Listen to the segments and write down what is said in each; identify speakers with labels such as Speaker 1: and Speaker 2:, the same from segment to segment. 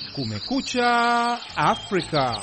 Speaker 1: Kumekucha Afrika.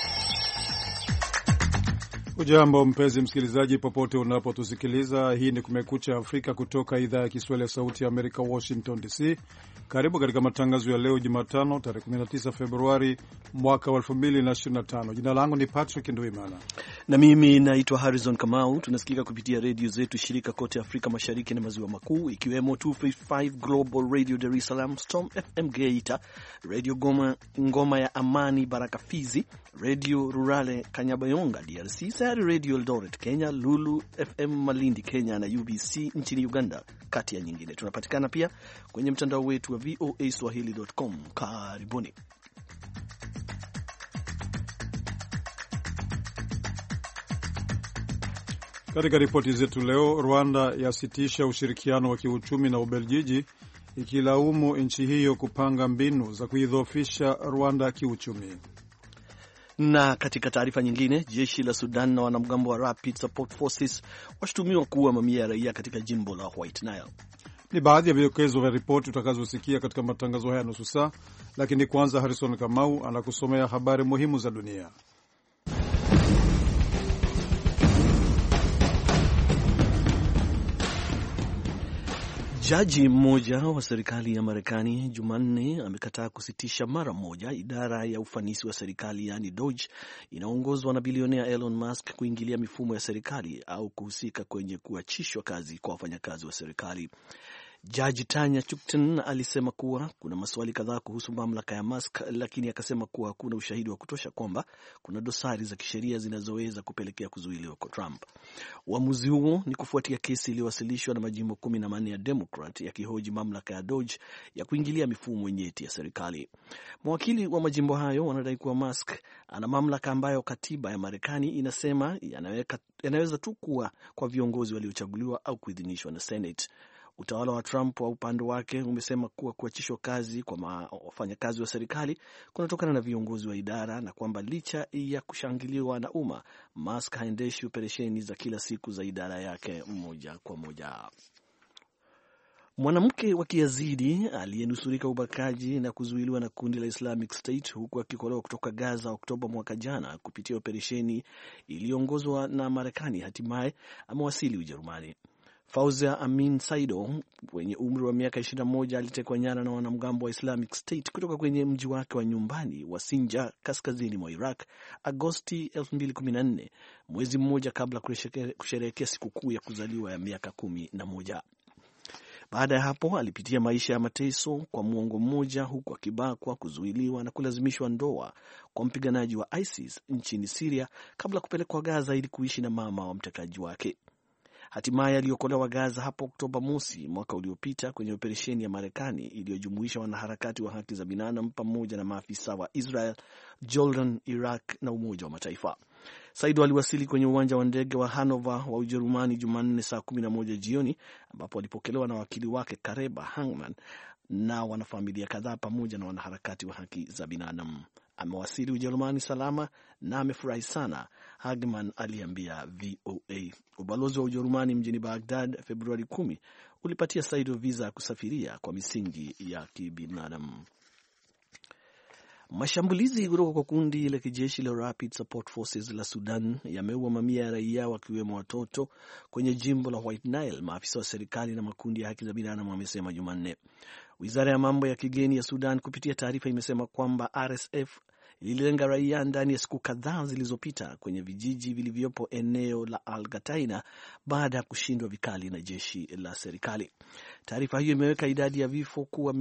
Speaker 2: Ujambo mpenzi msikilizaji, popote unapotusikiliza. Hii ni Kumekucha Afrika kutoka idhaa ya Kiswahili ya Sauti ya Amerika, Washington DC. Karibu katika matangazo ya leo Jumatano, tarehe 19 Februari mwaka wa 2025. Jina langu ni Patrick Nduimana
Speaker 3: na mimi naitwa Harrison Kamau. Tunasikika kupitia redio zetu shirika kote Afrika Mashariki na Maziwa Makuu, ikiwemo 255 Global Radio Dar es Salaam, Storm FM Geita, Radio Ngoma ya Amani Baraka Fizi, Radio Rurale Kanyabayonga DRC, Sayari Radio Eldoret Kenya, Lulu FM Malindi Kenya na UBC nchini Uganda, kati ya nyingine. Tunapatikana pia kwenye mtandao wetu wa voaswahili.com. Karibuni.
Speaker 2: Katika ripoti zetu leo, Rwanda yasitisha ushirikiano wa kiuchumi na Ubeljiji, ikilaumu nchi hiyo kupanga mbinu za kuidhoofisha Rwanda kiuchumi.
Speaker 3: Na katika taarifa nyingine, jeshi la Sudan na wanamgambo wa Rapid Support Forces washutumiwa kuua mamia ya raia katika jimbo la White Nile.
Speaker 2: Ni baadhi ya vidokezo vya ripoti utakazosikia katika matangazo haya nusu saa, lakini kwanza Harrison Kamau anakusomea habari muhimu za dunia.
Speaker 3: Jaji mmoja wa serikali ya Marekani Jumanne amekataa kusitisha mara moja idara ya ufanisi wa serikali yani DOGE inaongozwa na bilionea Elon Musk kuingilia mifumo ya serikali au kuhusika kwenye kuachishwa kazi kwa wafanyakazi wa serikali. Jaji Tanya Chutkan alisema kuwa kuna maswali kadhaa kuhusu mamlaka ya Musk, lakini akasema kuwa hakuna ushahidi wa kutosha kwamba kuna dosari za kisheria zinazoweza kupelekea kuzuiliwa kwa Trump. Uamuzi huo ni kufuatia kesi iliyowasilishwa na majimbo 14 ya Democrat yakihoji mamlaka ya DOGE ya kuingilia mifumo nyeti ya serikali. Mawakili wa majimbo hayo wanadai kuwa Musk ana mamlaka ambayo katiba ya Marekani inasema yanaweza tu kuwa kwa viongozi waliochaguliwa au kuidhinishwa na Senate. Utawala wa Trump wa upande wake umesema kuwa kuachishwa kazi kwa wafanyakazi wa serikali kunatokana na viongozi wa idara na kwamba licha ya kushangiliwa na umma, Musk haendeshi operesheni za kila siku za idara yake moja kwa moja. Mwanamke wa Kiyazidi aliyenusurika ubakaji na kuzuiliwa na kundi la Islamic State huku akikolewa kutoka Gaza Oktoba mwaka jana kupitia operesheni iliyoongozwa na Marekani hatimaye amewasili Ujerumani. Fauzia Amin Saido mwenye umri wa miaka 21 alitekwa nyara na wanamgambo wa Islamic State kutoka kwenye mji wake wa nyumbani wa Sinjar kaskazini mwa Iraq Agosti 2014, mwezi mmoja kabla kusherehekea sikukuu ya kuzaliwa ya miaka 11. Baada ya hapo alipitia maisha ya mateso kwa muongo mmoja huku akibakwa, kuzuiliwa na kulazimishwa ndoa kwa mpiganaji wa ISIS nchini Syria kabla kupelekwa Gaza ili kuishi na mama wa mtekaji wake. Hatimaye aliokolewa Gaza hapo Oktoba mosi mwaka uliopita kwenye operesheni ya Marekani iliyojumuisha wanaharakati wa haki za binadamu pamoja na maafisa wa Israel, Jordan, Iraq na Umoja wa Mataifa. Saido aliwasili kwenye uwanja wa ndege wa Hanover wa Ujerumani Jumanne saa 11 jioni ambapo alipokelewa na wakili wake Kareba Hangman na wanafamilia kadhaa pamoja na wanaharakati wa haki za binadamu. Amewasili Ujerumani salama na amefurahi sana, Hagman aliambia VOA. Ubalozi wa Ujerumani mjini Baghdad Februari 10 ulipatia Saido visa ya kusafiria kwa misingi ya kibinadamu. Mashambulizi kutoka kwa kundi la kijeshi la Rapid Support Forces la Sudan yameua mamia ya raia wakiwemo watoto kwenye jimbo la White Nile, maafisa wa serikali na makundi ya haki za binadamu wamesema Jumanne. Wizara ya mambo ya kigeni ya Sudan kupitia taarifa imesema kwamba RSF ililenga raia ndani ya siku kadhaa zilizopita kwenye vijiji vilivyopo eneo la Al-Gataina baada ya kushindwa vikali na jeshi la serikali. Taarifa hiyo imeweka idadi ya vifo kuwa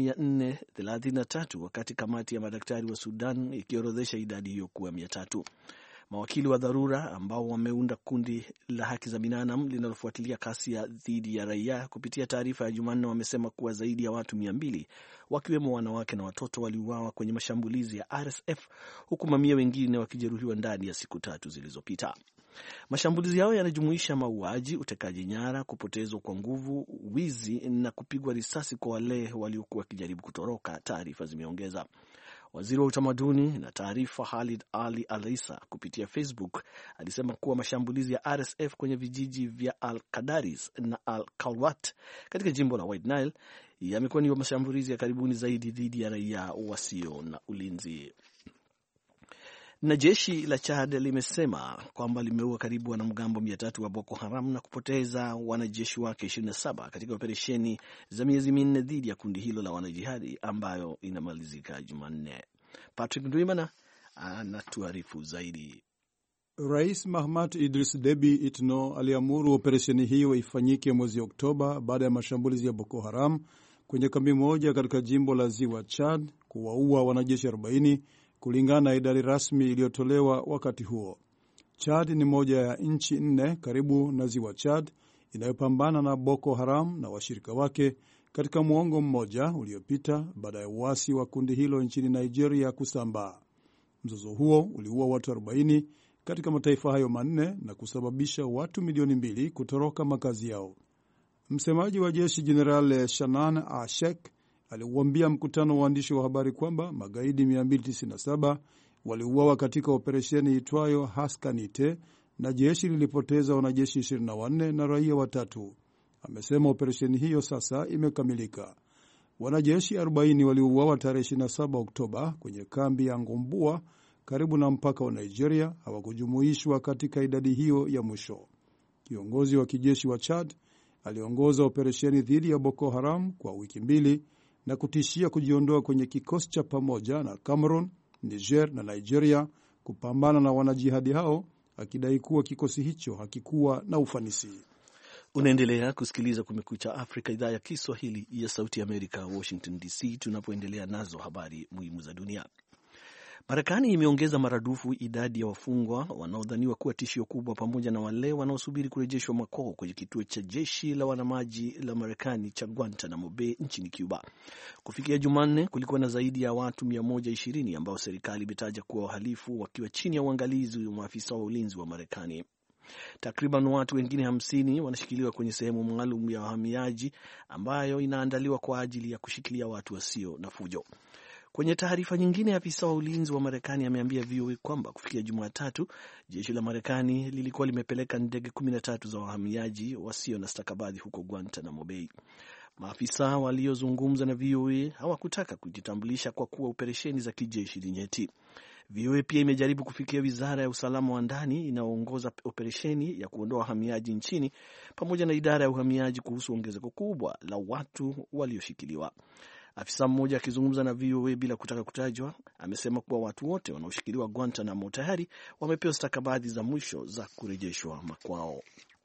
Speaker 3: 433 wakati kamati ya madaktari wa Sudan ikiorodhesha idadi hiyo kuwa 300. Mawakili wa dharura ambao wameunda kundi la haki za binadamu linalofuatilia ghasia dhidi ya raia kupitia taarifa ya Jumanne wamesema kuwa zaidi ya watu 200 wakiwemo wanawake na watoto waliuawa kwenye mashambulizi ya RSF huku mamia wengine wakijeruhiwa ndani ya siku 3 zilizopita. Mashambulizi yao yanajumuisha mauaji, utekaji nyara, kupotezwa kwa nguvu, wizi na kupigwa risasi kwa wale waliokuwa wakijaribu kutoroka, taarifa zimeongeza. Waziri wa utamaduni na taarifa Khalid Ali Al-Isa kupitia Facebook alisema kuwa mashambulizi ya RSF kwenye vijiji vya Al-Qadaris na Al-Kalwat katika jimbo la White Nile yamekuwa ni mashambulizi ya karibuni zaidi dhidi ya raia wasio na ulinzi. Na jeshi la Chad limesema kwamba limeua karibu wanamgambo 300 wa Boko Haram na kupoteza wanajeshi wake 27 katika operesheni za miezi minne dhidi ya kundi hilo la wanajihadi ambayo inamalizika Jumanne. Patrick Ndwimana anatuarifu zaidi.
Speaker 2: Rais Mahamat Idris Deby Itno aliamuru operesheni hiyo ifanyike mwezi Oktoba baada ya mashambulizi ya Boko Haram kwenye kambi moja katika jimbo la Ziwa Chad kuwaua wanajeshi 40 kulingana na idadi rasmi iliyotolewa wakati huo. Chad ni moja ya nchi 4 karibu na Ziwa Chad inayopambana na Boko Haram na washirika wake katika muongo mmoja uliopita baada ya uasi wa kundi hilo nchini Nigeria kusambaa. Mzozo huo uliua watu 40 katika mataifa hayo manne na kusababisha watu milioni 2 kutoroka makazi yao. Msemaji wa jeshi Jenerali Shanan Ashek aliuambia mkutano wa waandishi wa habari kwamba magaidi 297 waliuawa katika operesheni itwayo Haskanite na jeshi lilipoteza wanajeshi 24 na raia 3. Amesema operesheni hiyo sasa imekamilika. Wanajeshi 40 waliuawa tarehe 27 Oktoba kwenye kambi ya Ngombua karibu na mpaka wa Nigeria hawakujumuishwa katika idadi hiyo ya mwisho. Kiongozi wa kijeshi wa Chad aliongoza operesheni dhidi ya Boko Haram kwa wiki 2 na kutishia kujiondoa kwenye kikosi cha pamoja na Cameroon, Niger na Nigeria kupambana na wanajihadi hao, akidai kuwa kikosi hicho hakikuwa na ufanisi.
Speaker 3: Unaendelea kusikiliza Kumekucha Afrika, idhaa ya Kiswahili ya Sauti ya Amerika, Washington DC, tunapoendelea nazo habari muhimu za dunia. Marekani imeongeza maradufu idadi ya wafungwa wanaodhaniwa kuwa tishio kubwa pamoja na wale wanaosubiri kurejeshwa makwao kwenye kituo cha jeshi la wanamaji la Marekani cha Guantanamo Bay nchini Cuba. Kufikia Jumanne, kulikuwa na zaidi ya watu 120 ambao serikali imetaja kuwa wahalifu wakiwa chini ya uangalizi wa maafisa wa ulinzi wa Marekani. Takriban watu wengine 50 wanashikiliwa kwenye sehemu maalum ya wahamiaji ambayo inaandaliwa kwa ajili ya kushikilia watu wasio na fujo. Kwenye taarifa nyingine, afisa wa ulinzi wa Marekani ameambia VOA kwamba kufikia Jumatatu, jeshi la Marekani lilikuwa limepeleka ndege 13 za wahamiaji wasio na stakabadhi huko Guantanamo Bay. Maafisa waliozungumza na VOA hawakutaka kujitambulisha kwa kuwa operesheni za kijeshi ni nyeti. VOA pia imejaribu kufikia wizara ya usalama wa ndani inayoongoza operesheni ya kuondoa wahamiaji nchini pamoja na idara ya uhamiaji kuhusu ongezeko kubwa la watu walioshikiliwa. Afisa mmoja akizungumza na VOA bila kutaka kutajwa amesema kuwa watu wote wanaoshikiliwa Guantanamo tayari wamepewa stakabadhi za mwisho za kurejeshwa makwao.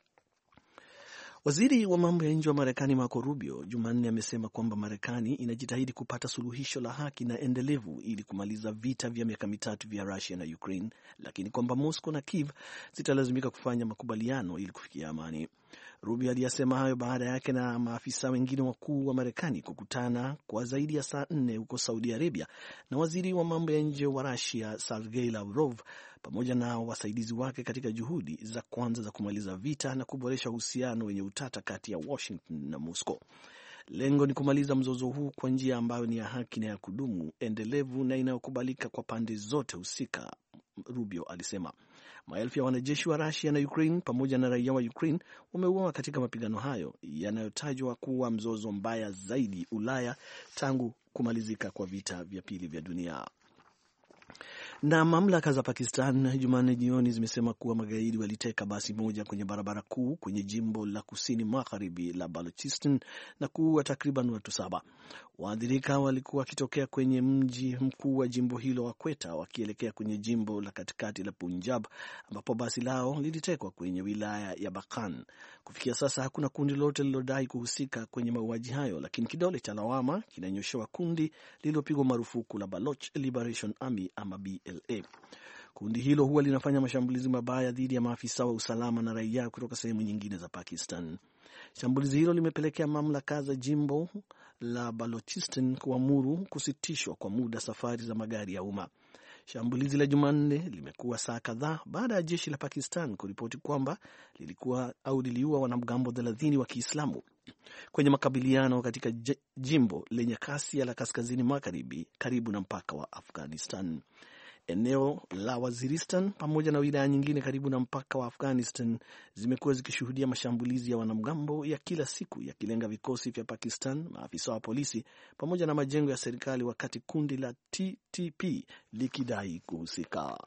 Speaker 3: Waziri wa mambo ya nje wa Marekani Marco Rubio Jumanne amesema kwamba Marekani inajitahidi kupata suluhisho la haki na endelevu ili kumaliza vita vya miaka 3 vya Russia na Ukraine, lakini kwamba Moscow na Kiev zitalazimika kufanya makubaliano ili kufikia amani. Rubio aliyasema hayo baada yake na maafisa wengine wakuu wa Marekani kukutana kwa zaidi ya saa 4 huko Saudi Arabia na waziri wa mambo ya nje wa Russia Sergei Lavrov pamoja na wasaidizi wake katika juhudi za kwanza za kumaliza vita na kuboresha uhusiano wenye utata kati ya Washington na Moscow. Lengo ni kumaliza mzozo huu kwa njia ambayo ni ya haki na ya kudumu, endelevu na inayokubalika kwa pande zote husika, Rubio alisema. Maelfu ya wanajeshi wa Russia na Ukraine pamoja na raia wa Ukraine wameuawa katika mapigano hayo yanayotajwa kuwa mzozo mbaya zaidi Ulaya tangu kumalizika kwa vita vya pili vya dunia. Na mamlaka za Pakistan Jumanne jioni zimesema kuwa magaidi waliteka basi moja kwenye barabara kuu kwenye jimbo la kusini magharibi la Balochistan na kuua takriban watu 7. Waathirika walikuwa wakitokea kwenye mji mkuu wa jimbo hilo wa Quetta wakielekea kwenye jimbo la katikati la Punjab ambapo basi lao lilitekwa kwenye wilaya ya Bakan. Kufikia sasa hakuna kundi lolote lililodai kuhusika kwenye mauaji hayo, lakini kidole cha lawama kinanyoshewa kundi lililopigwa marufuku la Baloch Liberation Army ama BLA. Kundi hilo huwa linafanya mashambulizi mabaya dhidi ya maafisa wa usalama na raia kutoka sehemu nyingine za Pakistan. Shambulizi hilo limepelekea mamlaka za jimbo la Balochistan kuamuru kusitishwa kwa muda safari za magari ya umma. Shambulizi la Jumanne limekuwa saa kadhaa baada ya jeshi la Pakistan kuripoti kwamba liliua wanamgambo 30 wa Kiislamu kwenye makabiliano katika jimbo lenye ghasia la kaskazini magharibi karibu na mpaka wa Afghanistan. Eneo la Waziristan pamoja na wilaya nyingine karibu na mpaka wa Afghanistan zimekuwa zikishuhudia mashambulizi ya wanamgambo ya kila siku yakilenga vikosi vya Pakistan, maafisa wa polisi pamoja na majengo ya serikali, wakati kundi la TTP likidai kuhusika.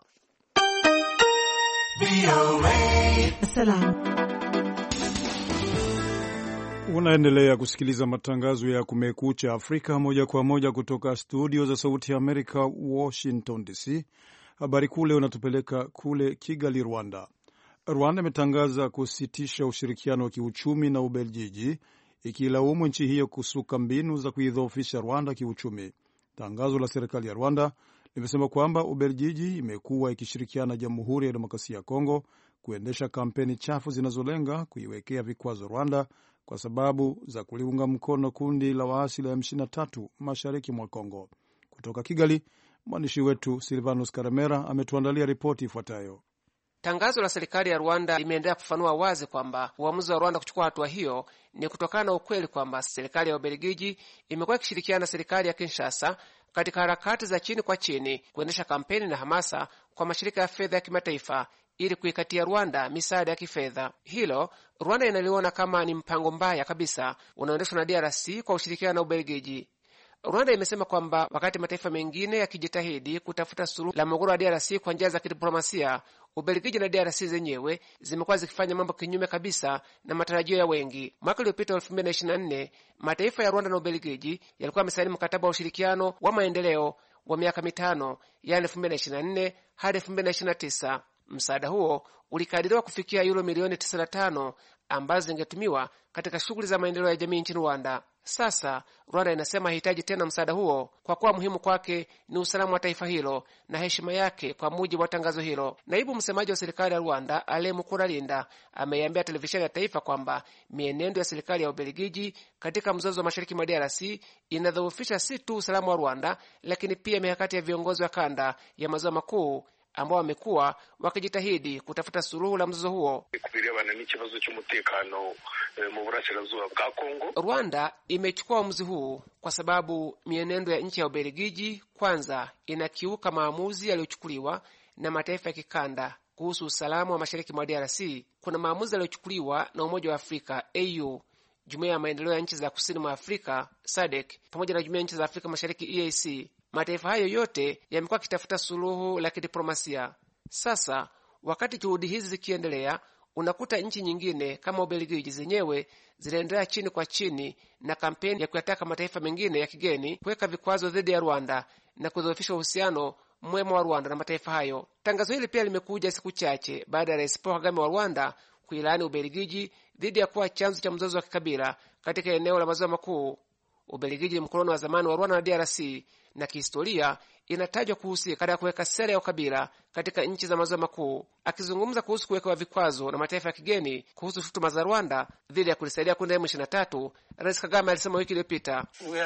Speaker 2: Unaendelea kusikiliza matangazo ya Kumekucha Afrika moja kwa moja kutoka studio za Sauti ya Amerika, Washington DC. Habari kule unatupeleka kule Kigali, Rwanda. Rwanda imetangaza kusitisha ushirikiano wa kiuchumi na Ubelgiji, ikilaumu nchi hiyo kusuka mbinu za kuidhoofisha Rwanda kiuchumi. Tangazo la serikali ya Rwanda limesema kwamba Ubelgiji imekuwa ikishirikiana na Jamhuri ya Demokrasia ya Kongo kuendesha kampeni chafu zinazolenga kuiwekea vikwazo Rwanda kwa sababu za kuliunga mkono kundi la waasi la M23 mashariki mwa Kongo. Kutoka Kigali, mwandishi wetu Silvanus Karemera ametuandalia ripoti ifuatayo.
Speaker 1: Tangazo la serikali ya Rwanda limeendelea kufanua wazi kwamba uamuzi wa Rwanda kuchukua hatua hiyo ni kutokana na ukweli kwamba serikali ya Ubelgiji imekuwa ikishirikiana na serikali ya Kinshasa katika harakati za chini kwa chini kuendesha kampeni na hamasa kwa mashirika ya fedha ya kimataifa ili kuikatia Rwanda misaada ya kifedha. Hilo Rwanda inaliona kama ni mpango mbaya kabisa unaoendeshwa na DRC kwa ushirikiano na Ubelgiji. Rwanda imesema kwamba wakati mataifa mengine yakijitahidi kutafuta suluhu la mgogoro wa DRC kwa njia za kidiplomasia, Ubelgiji na DRC zenyewe zimekuwa zikifanya mambo kinyume kabisa na matarajio ya wengi. Mwaka uliopita 2024, mataifa ya Rwanda na Ubelgiji yalikuwa yamesaini mkataba wa ushirikiano wa maendeleo wa miaka mitano, yani 2024 hadi 2029. Msaada huo ulikadiriwa kufikia euro milioni 95 ambazo zingetumiwa katika shughuli za maendeleo ya jamii nchini Rwanda. Sasa Rwanda inasema haihitaji tena msaada huo kwa kuwa muhimu kwake ni usalama wa taifa hilo na heshima yake, kwa mujibu wa tangazo hilo. Naibu msemaji wa serikali ya Rwanda, Ale Mukuralinda, ameiambia televisheni ya taifa kwamba mienendo ya serikali ya Ubelgiji katika mzozo wa mashariki mwa DRC inadhoofisha si tu usalama wa Rwanda, lakini pia mikakati ya viongozi wa kanda ya maziwa makuu ambao wamekuwa wakijitahidi kutafuta suluhu la mzozo huo. Rwanda imechukua uamuzi huu kwa sababu mienendo ya nchi ya Ubelgiji kwanza inakiuka maamuzi yaliyochukuliwa na mataifa ya kikanda kuhusu usalama wa mashariki mwa DRC. Kuna maamuzi yaliyochukuliwa na Umoja wa Afrika AU, Jumuiya ya Maendeleo ya Nchi za Kusini mwa Afrika SADC, pamoja na Jumuiya ya Nchi za Afrika Mashariki EAC. Mataifa hayo yote yamekuwa yakitafuta suluhu la kidiplomasia. Sasa wakati juhudi hizi zikiendelea, unakuta nchi nyingine kama Ubelgiji zenyewe zinaendelea chini kwa chini na kampeni ya kuyataka mataifa mengine ya kigeni kuweka vikwazo dhidi ya Rwanda na kudhoofisha uhusiano mwema wa Rwanda na mataifa hayo. Tangazo hili pia limekuja siku chache baada ya Rais Paul Kagame wa Rwanda kuilaani Ubelgiji dhidi ya kuwa chanzo cha mzozo wa kikabila katika eneo la maziwa makuu. Ubelgiji ni mkoloni wa zamani wa Rwanda na DRC na kihistoria inatajwa kuhusika katika kuweka sera ya ukabila katika nchi za maziwa makuu. Akizungumza kuhusu kuwekewa vikwazo na mataifa ya kigeni kuhusu shutuma za Rwanda dhidi ya kulisaidia kundi la M23, Rais Kagame alisema wiki iliyopita,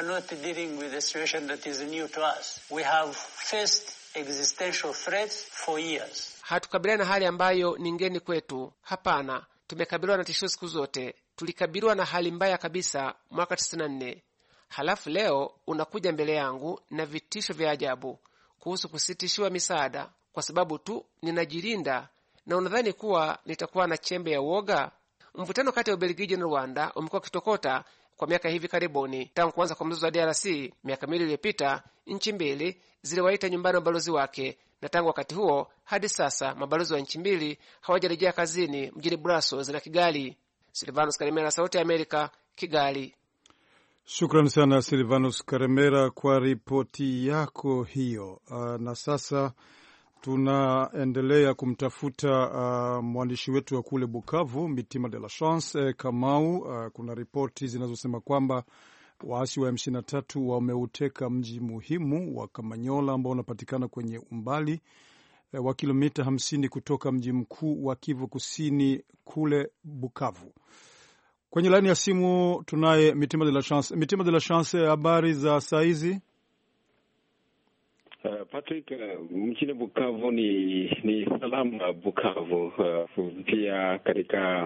Speaker 1: hatukabiliana na hali ambayo ni ngeni kwetu. Hapana, tumekabiliwa na tishio siku zote. Tulikabiliwa na hali mbaya kabisa mwaka 94. Halafu leo unakuja mbele yangu na vitisho vya ajabu kuhusu kusitishiwa misaada kwa sababu tu ninajilinda, na unadhani kuwa nitakuwa na chembe ya uoga? Mvutano kati ya Ubelgiji na Rwanda umekuwa kitokota kwa miaka hivi karibuni. Tangu kuanza kwa mzozo wa DRC miaka miwili iliyopita, nchi mbili ziliwaita nyumbani mabalozi wake, na tangu wakati huo hadi sasa mabalozi wa nchi mbili hawajarejea kazini mjini Brussels na Kigali. Silvanus Karemera, Sauti ya Amerika, Kigali.
Speaker 2: Shukrani sana Silvanus Karemera kwa ripoti yako hiyo. Na sasa tunaendelea kumtafuta mwandishi wetu wa kule Bukavu, Mitima de la Chance Kamau. Kuna ripoti zinazosema kwamba waasi wa M23 wameuteka mji muhimu wa Kamanyola ambao unapatikana kwenye umbali wa kilomita 50 kutoka mji mkuu wa Kivu Kusini kule Bukavu. Kwenye laini ya simu tunaye Mitima de la Chance. Mitima de la Chance, habari za saa hizi?
Speaker 4: Patrick, mjini Bukavu ni salama Bukavu, pia katika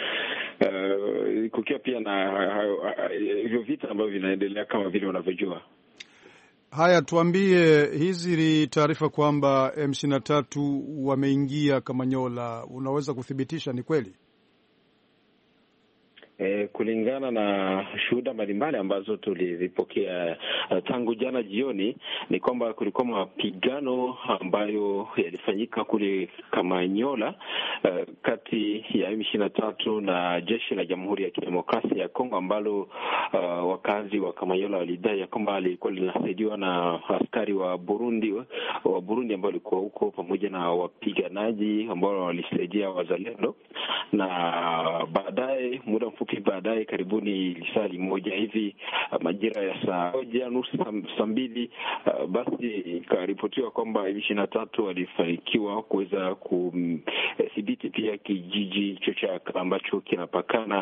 Speaker 4: kukiwa pia na hivyo vita ambavyo vinaendelea kama vile unavyojua.
Speaker 2: Haya, tuambie, hizi ni taarifa kwamba M23 wameingia Kamanyola, unaweza kuthibitisha ni kweli?
Speaker 4: Kulingana na shuhuda mbalimbali ambazo tulizipokea tangu jana jioni, ni kwamba kulikuwa mapigano ambayo yalifanyika kule Kamanyola kati ya M23 na jeshi la Jamhuri ya Kidemokrasia ya Kongo, ambalo wakazi wa Kamanyola walidai kwamba lilikuwa linasaidiwa na askari wa Burundi ambao walikuwa huko pamoja na wapiganaji ambao walisaidia wazalendo. Na baadaye, muda mfupi baadaye, karibuni lisali moja hivi, majira ya saa 1:30 saa 2, basi ikaripotiwa kwamba M23 walifanikiwa kuweza kudhibiti pia kijiji hicho cha ambacho kinapakana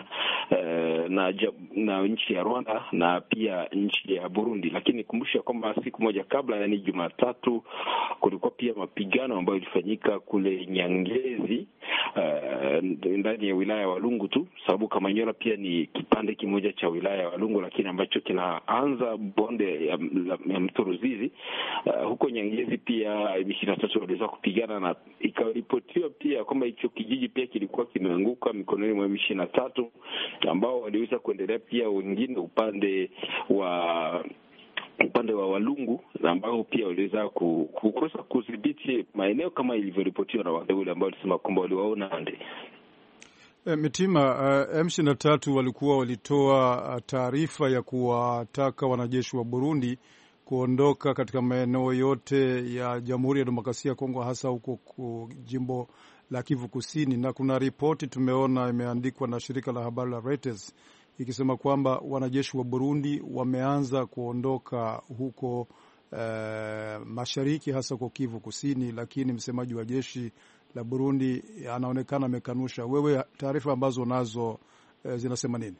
Speaker 4: na nchi ya Rwanda na pia nchi ya Burundi. Lakini kumbusha kwamba siku moja kabla, yani Jumatatu, kulikuwa pia mapigano ambayo ilifanyika kule Nyangezi, ndani ya wilaya ya Walungu tu, sababu Kamanyola pia ni kipande kimoja cha wilaya ya Walungu, lakini ambacho kinaanza bonde ya mto Ruzizi. Huko Nyangezi pia M23 waliweza kupigana, na ikaripotiwa pia kwamba hicho kijiji pia kilikuwa kimeanguka mikononi mwa M23 ambao waliweza kuendelea pia wengine upande wa Walungu, ambao pia waliweza kukosa kudhibiti maeneo kama ilivyoripotiwa na wale ambao walisema kwamba waliwaona ande.
Speaker 2: Mitima, M23 walitoa taarifa ya kuwataka wanajeshi wa Burundi kuondoka katika maeneo yote ya Jamhuri ya Demokrasia ya Kongo, hasa huko jimbo la Kivu Kusini, na kuna ripoti tumeona imeandikwa na shirika la habari la Reuters ikisema kwamba wanajeshi wa Burundi wameanza kuondoka huko mashariki, hasa kwa Kivu Kusini, lakini msemaji wa jeshi la Burundi anaonekana amekanusha. Wewe, taarifa ambazo nazo zinasema nini?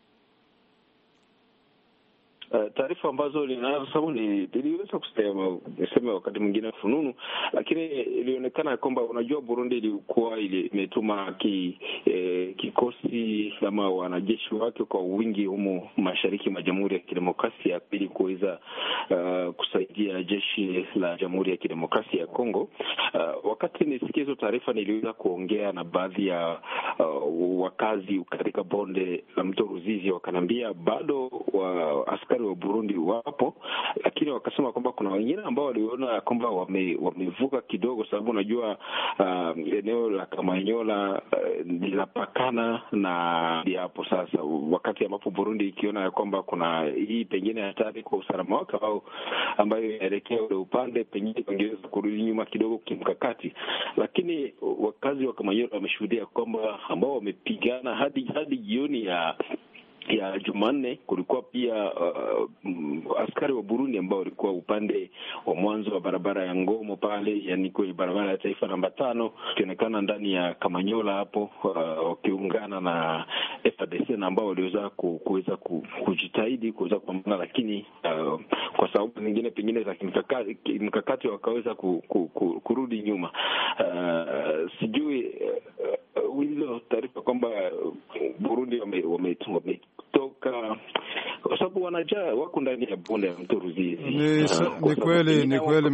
Speaker 4: Taarifa ambazo ninazo sababu niliweza kusema wakati mwingine fununu, lakini ilionekana kwamba, unajua, Burundi ilikuwa imetuma kikosi kama wanajeshi wake kwa wingi humo mashariki mwa Jamhuri ya Kidemokrasia ili kuweza kusaidia jeshi la Jamhuri ya Kidemokrasia ya Kongo. Wakati nisikia hizo taarifa, niliweza kuongea na baadhi ya wakazi katika bonde la mto Ruzizi, wakanambia bado askari wa Burundi wapo, lakini wakasema kwamba kuna wengine ambao waliona kwamba wamevuka kidogo, sababu unajua eneo la Kamanyola linapakana na hapo. Sasa wakati ambapo Burundi ikiona ya kwamba kuna hii pengine hatari kwa usalama wake au ambayo inaelekea ule upande, pengine wangeweza kurudi nyuma kidogo kimkakati, lakini wakazi wa Kamanyola wameshuhudia kwamba ambao wamepigana hadi jioni ya Jumanne. Kulikuwa pia askari wa Burundi ambao walikuwa upande wa mwanzo wa barabara ya Ngomo pale, yani kwenye barabara ya taifa namba 5, kionekana ndani ya Kamanyola hapo, wakiungana na FARDC na ambao waliweza kuweza kujitahidi kuweza kupambana, lakini kwa sababu zingine pengine za kimkakati wakaweza kurudi nyuma. Sijui hizo taarifa kwamba Burundi wametoka kwa sababu wako ndani ya bonde ya mto Ruzizi.
Speaker 2: Ni kweli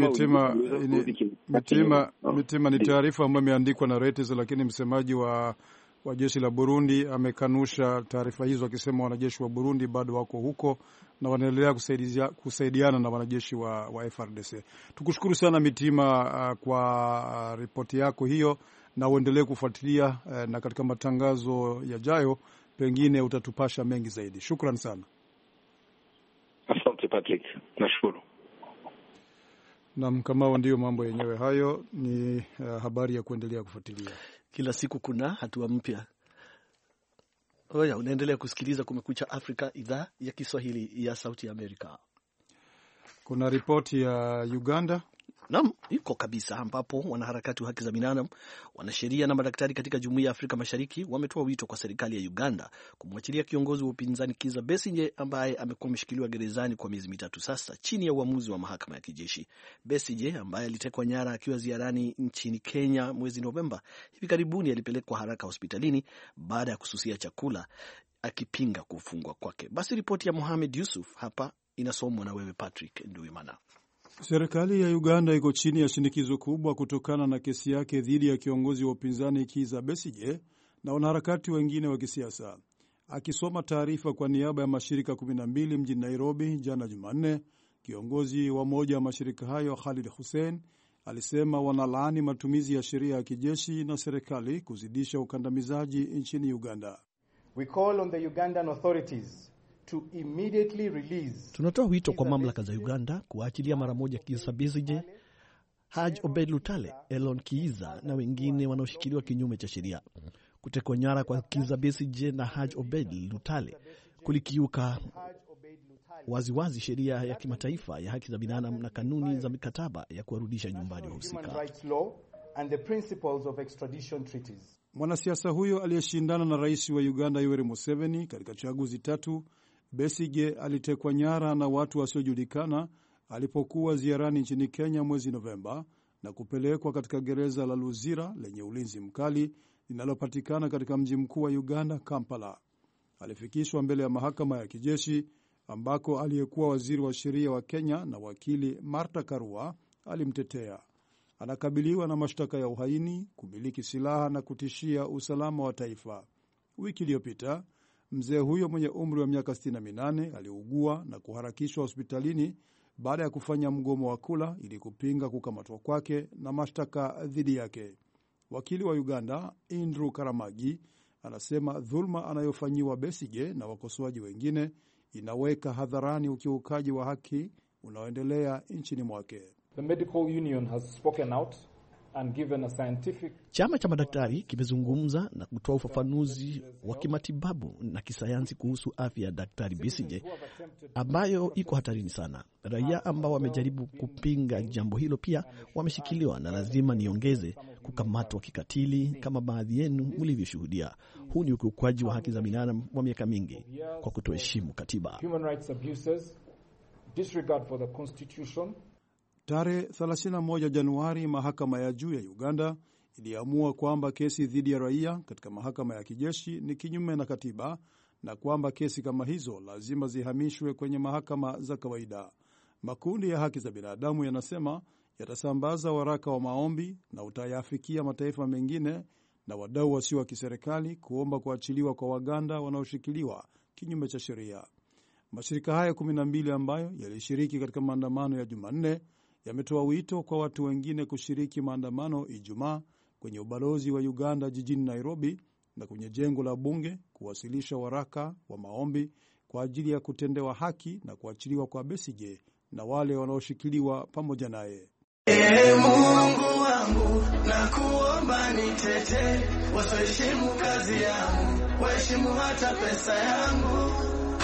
Speaker 2: Mitima, ni taarifa ambayo imeandikwa na Reuters, lakini msemaji wa jeshi la Burundi amekanusha taarifa hizo, akisema wanajeshi wa Burundi bado wako huko na wanaendelea kusaidiana na wanajeshi wa FARDC. Tukushukuru sana Mitima kwa ripoti yako hiyo, na uendelee kufuatilia na katika matangazo yajayo pengine utatupasha mengi zaidi. Shukran sana.
Speaker 4: Asante Patrick, nashukuru.
Speaker 2: Naam, kama ndio mambo yenyewe hayo, ni habari ya kuendelea kufuatilia.
Speaker 3: Kila siku kuna hatua mpya. Oya, unaendelea kusikiliza Kumekucha Afrika, idhaa ya Kiswahili ya Sauti ya Amerika.
Speaker 2: Kuna ripoti ya Uganda
Speaker 3: Naam, iko kabisa, ambapo wanaharakati wa haki za binadamu, wanasheria na madaktari katika Jumuiya ya Afrika Mashariki wametoa wito kwa serikali ya Uganda kumwachilia kiongozi wa upinzani Kizza Besigye ambaye amekuwa ameshikiliwa gerezani kwa miezi 3 sasa chini ya uamuzi wa mahakama ya kijeshi. Besigye ambaye alitekwa nyara akiwa ziarani nchini Kenya mwezi Novemba hivi karibuni alipelekwa haraka hospitalini baada ya kususia chakula akipinga kufungwa kwake. Basi ripoti ya Mohamed Yusuf hapa inasomwa na wewe Patrick Nduimana.
Speaker 2: Serikali ya Uganda iko chini ya shinikizo kubwa kutokana na kesi yake dhidi ya kiongozi wa upinzani Kizza Besigye na wanaharakati wengine wa kisiasa. Akisoma taarifa kwa niaba ya mashirika 12 mjini Nairobi jana Jumanne, kiongozi wa moja wa mashirika hayo Khalid Hussein alisema wanalaani matumizi ya sheria ya kijeshi na serikali kuzidisha ukandamizaji nchini Uganda.
Speaker 5: We call on the Ugandan authorities to immediately release.
Speaker 3: Tunatoa wito kwa mamlaka za Uganda kuachilia mara moja Kizza Besigye, Haji Obed Lutale, Elon Kiiza na wengine wanaoshikiliwa kinyume cha sheria. Kutekwa nyara kwa Kizza Besigye na Haji Obed Lutale kulikiuka waziwazi sheria ya kimataifa ya haki za binadamu na kanuni za mikataba ya kuwarudisha nyumbani wahusika.
Speaker 2: Mwanasiasa huyo aliyeshindana na rais wa Uganda Yoweri Museveni katika chaguzi 3, Besigye alitekwa nyara na watu wasiojulikana alipokuwa ziarani nchini Kenya mwezi Novemba na kupelekwa katika gereza la Luzira lenye ulinzi mkali linalopatikana katika mji mkuu wa Uganda, Kampala. Alifikishwa mbele ya mahakama ya kijeshi ambako aliyekuwa waziri wa sheria wa Kenya na wakili Martha Karua alimtetea. Anakabiliwa na mashtaka ya uhaini, kumiliki silaha na kutishia usalama wa taifa. Wiki iliyopita, mzee huyo mwenye umri wa miaka 68 aliugua na kuharakishwa hospitalini baada ya kufanya mgomo wa kula ili kupinga kukamatwa kwake na mashtaka dhidi yake. Wakili wa Uganda, Andrew Karamagi, anasema dhulma anayofanyiwa Besigye na wakosoaji wengine inaweka hadharani ukiukaji wa haki unaoendelea nchini mwake.
Speaker 5: The medical union has spoken out and given a scientific...
Speaker 3: Chama cha madaktari kimezungumza na kutoa ufafanuzi wa kimatibabu na kisayansi kuhusu afya ya Daktari Besigye ambayo iko hatarini sana. Raia ambao wamejaribu kupinga jambo hilo pia wameshikiliwa, na lazima niongeze kukamatwa kikatili kama baadhi yenu mlivyoshuhudia. Huu ni ukiukwaji wa haki za binadamu wa miaka mingi kwa kutoheshimu katiba.
Speaker 5: Human rights abuses, disregard for the constitution.
Speaker 2: Tarehe 31 Januari, mahakama ya juu ya Uganda iliamua kwamba kesi dhidi ya raia katika mahakama ya kijeshi ni kinyume na katiba na kwamba kesi kama hizo lazima zihamishwe kwenye mahakama za kawaida. Makundi ya haki za binadamu yanasema yatasambaza waraka wa maombi na utayafikia mataifa mengine na wadau wasio wa kiserikali kuomba kuachiliwa kwa Waganda wanaoshikiliwa kinyume cha sheria. Mashirika haya 12 ambayo yalishiriki katika maandamano ya Jumanne yametoa wito kwa watu wengine kushiriki maandamano Ijumaa kwenye ubalozi wa Uganda jijini Nairobi na kwenye jengo la bunge kuwasilisha waraka wa maombi kwa ajili ya kutendewa haki na kuachiliwa kwa Besigye na wale wanaoshikiliwa pamoja naye.
Speaker 6: Mungu wangu na kuomba nitete, wasiheshimu kazi yangu, waheshimu hata pesa yangu.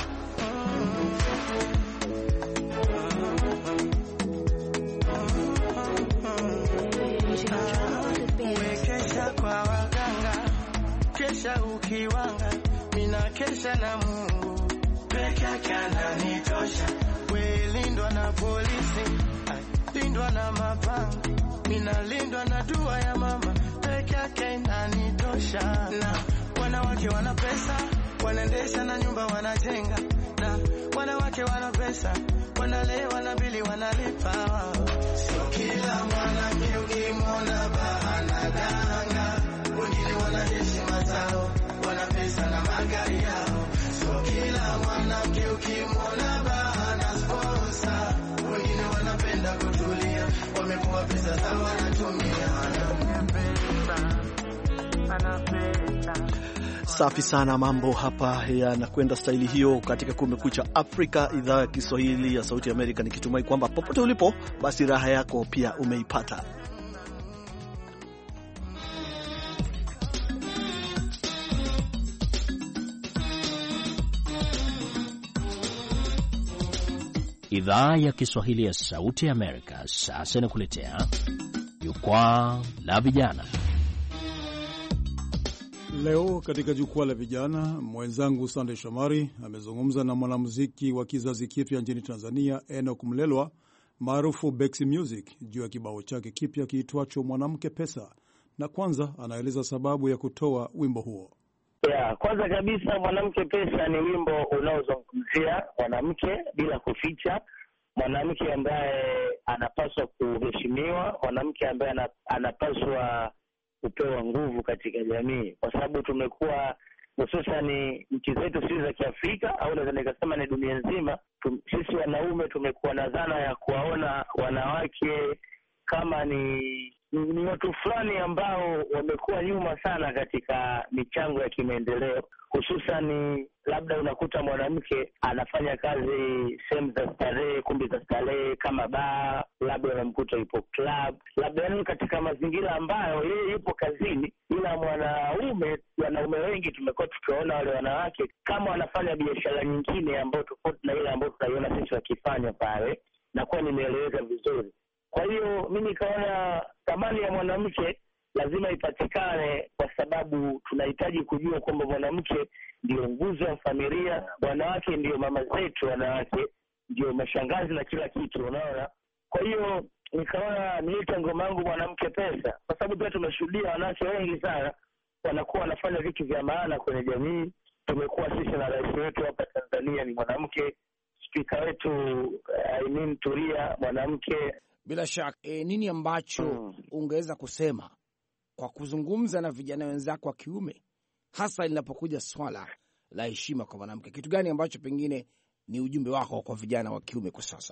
Speaker 6: Kesha kwa waganga, kesha ukiwanga, mina kesha na Mungu peke yake ananitosha. Welindwa na polisi, lindwa na mapanga, mina lindwa na dua ya mama peke yake inanitosha. Na wanawake wana pesa, wanaendesha na nyumba wanajenga, na wanawake wana pesa, wanalewa na bili wanalipa. Sio kila mwanamke ukimwona bahana danga, wengine wana heshima zao, wana pesa na magari yao. Sio kila mwanamke ukimwona bahana sponsor, wengine wanapenda kutulia, wamepewa pesa zao wanatumia.
Speaker 3: Safi sana, mambo hapa yanakwenda staili hiyo katika Kumekucha Afrika, idhaa ya Kiswahili ya Sauti ya Amerika, nikitumai kwamba popote ulipo basi raha yako pia umeipata.
Speaker 7: Idhaa ya Kiswahili ya Sauti ya Amerika sasa inakuletea Jukwaa la Vijana.
Speaker 2: Leo katika Jukwaa la Vijana, mwenzangu Sande Shomari amezungumza na mwanamuziki wa kizazi kipya nchini Tanzania, Enoch Mlelwa maarufu Bexy Music, juu ya kibao chake kipya kiitwacho Mwanamke Pesa, na kwanza anaeleza sababu ya kutoa wimbo huo.
Speaker 8: Kwanza kabisa, Mwanamke Pesa ni wimbo unaozungumzia mwanamke bila kuficha, mwanamke ambaye anapaswa kuheshimiwa, mwanamke ambaye anapaswa kupewa nguvu katika jamii, kwa sababu tumekuwa, hususan nchi zetu sisi za Kiafrika au naweza nikasema ni dunia nzima, sisi wanaume tumekuwa na dhana ya kuwaona wanawake kama ni watu fulani ambao wamekuwa nyuma sana katika michango ya kimaendeleo, hususan labda unakuta mwanamke anafanya kazi sehemu za starehe, kumbi za starehe kama baa, labda unamkuta yupo club, labda yani katika mazingira ambayo yeye yupo kazini, ila wanaume wengi tumekuwa tukiona wale wanawake kama wanafanya biashara nyingine ambayo tofauti na ile ambayo tunaiona sisi wakifanya pale, na kwa nimeeleweka vizuri. Kwa hiyo mimi nikaona thamani ya mwanamke lazima ipatikane, kwa sababu tunahitaji kujua kwamba mwanamke ndio nguzo ya familia, wanawake ndio mama zetu, wanawake ndio mashangazi na kila kitu, unaona. Kwa hiyo nikaona niite ngoma yangu Mwanamke Pesa, kwa sababu pia tumeshuhudia wanawake wengi sana wanakuwa wanafanya vitu vya maana kwenye jamii. Tumekuwa sisi na rais wetu hapa Tanzania ni mwanamke, spika wetu Tulia mwanamke.
Speaker 9: Bila shaka nini ambacho ungeweza kusema kwa kuzungumza na vijana wenzako wa kiume, hasa linapokuja swala la heshima kwa mwanamke? Kitu gani ambacho pengine ni ujumbe wako kwa vijana wa kiume kwa sasa?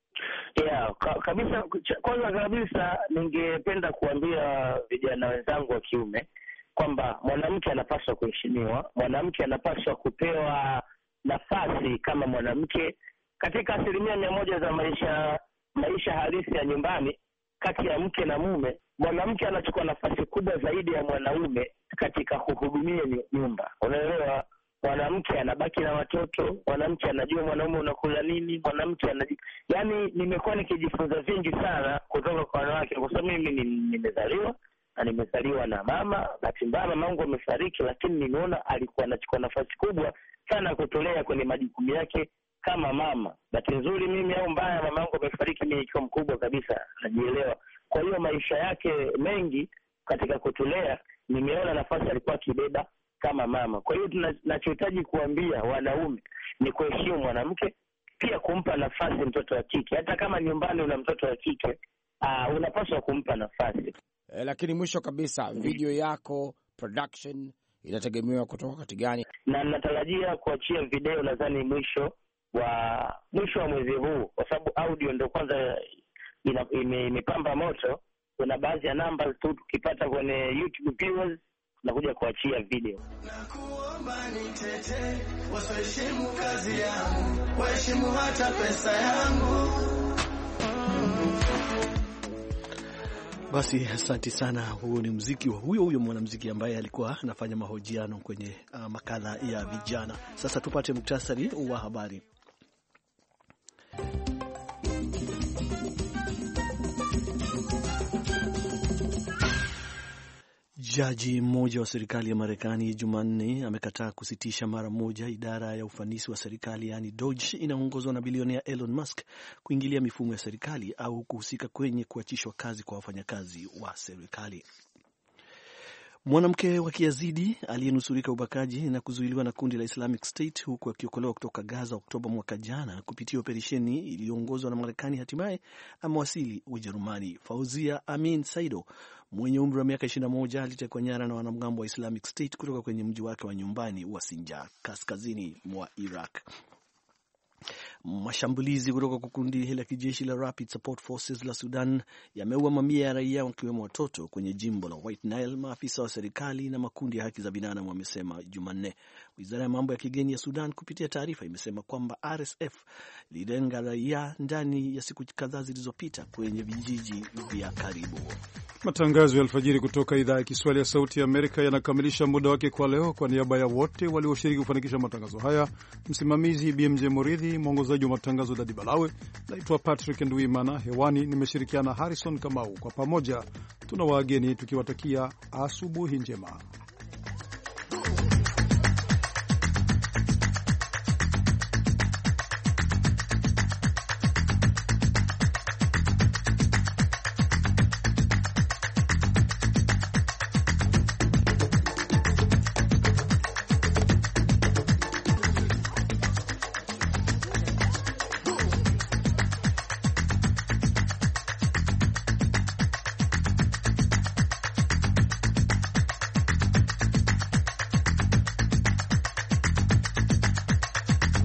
Speaker 8: Kabisa, kwanza kabisa ningependa kuambia vijana wenzangu wa kiume kwamba mwanamke anapaswa kuheshimiwa, mwanamke anapaswa kupewa nafasi kama mwanamke katika 100% za maisha halisi ya nyumbani. Kati ya mke na mume, mwanamke anachukua nafasi kubwa zaidi ya mwanaume katika kuhudumia nyumba, unaelewa. Mwanamke anabaki na watoto, mwanamke anajua mwanaume unakula nini, mwanamke yani nimekuwa nikijifunza vingi sana kutoka kwa wanawake, kwa sababu mimi nimezaliwa na mama. Bahati mbaya mamangu amefariki, lakini nimeona alikuwa anachukua nafasi kubwa sana kutolea kwenye majukumu yake kama mama. Bahati nzuri mimi au mbaya, mamangu amefariki mimi nikiwa mkubwa kabisa, najielewa. Kwa hiyo maisha yake mengi katika kutulea, nimeona nafasi alikuwa akibeba kama mama. Kwa hiyo tunachohitaji kuambia wanaume ni kuheshimu mwanamke, pia kumpa nafasi mtoto wa kike. Hata kama nyumbani una mtoto wa kike, unapaswa kumpa nafasi.
Speaker 9: Lakini mwisho kabisa, video yako production inategemewa kutoka wakati gani?
Speaker 8: Na natarajia kuachia video nadhani mwisho wa mwezi huu, kwa sababu audio ndio kwanza imepamba moto. Kuna baadhi ya namba tu tukipata kwenye YouTube viewers nakuja kuachia video.
Speaker 6: Nakuomba nitete, wasiheshimu kazi yangu, waheshimu hata pesa yangu.
Speaker 3: Basi asante sana. Huo ni muziki wa huyo mwanamuziki ambaye alikuwa anafanya mahojiano kwenye makala ya vijana. Sasa tupate muktasari wa habari. Jaji mmoja wa serikali ya Marekani Jumanne amekataa kusitisha mara moja idara ya ufanisi wa serikali yaani DOGE inaongozwa na bilionea Elon Musk kuingilia mifumo ya serikali au kuhusika kwenye kuachishwa kazi kwa wafanyakazi wa serikali. Mwanamke wa Kiazidi aliyenusurika ubakaji na kuzuiliwa na kundi la Islamic State huku akiokolewa kutoka Gaza Oktoba mwaka jana kupitia operesheni iliyoongozwa na Marekani hatimaye amewasili Ujerumani. Fauzia Amin Saido mwenye umri wa miaka 21 alitekwa nyara na wanamgambo wa Islamic State kutoka kwenye mji wake wa nyumbani wa Sinjar kaskazini mwa Iraq. Mashambulizi kutoka kwa kundi la kijeshi la Rapid Support Forces la Sudan yameua mamia ya raia wakiwemo watoto kwenye jimbo la White Nile, maafisa wa serikali na makundi ya haki za binadamu wamesema Jumanne. Wizara ya mambo ya kigeni ya Sudan kupitia taarifa imesema kwamba RSF ililenga raia ndani ya siku kadhaa zilizopita kwenye vijiji vya karibu.
Speaker 2: Matangazo ya alfajiri kutoka idhaa ya Kiswahili ya Sauti ya Amerika yanakamilisha muda wake kwa leo. Kwa niaba ya wote walioshiriki kufanikisha matangazo haya, msimamizi BMJ Moridhi, mwongozaji wa matangazo Dadi Balawe, naitwa Patrick Nduimana, hewani nimeshirikiana Harrison Kamau. Kwa pamoja tuna wageni tukiwatakia asubuhi njema.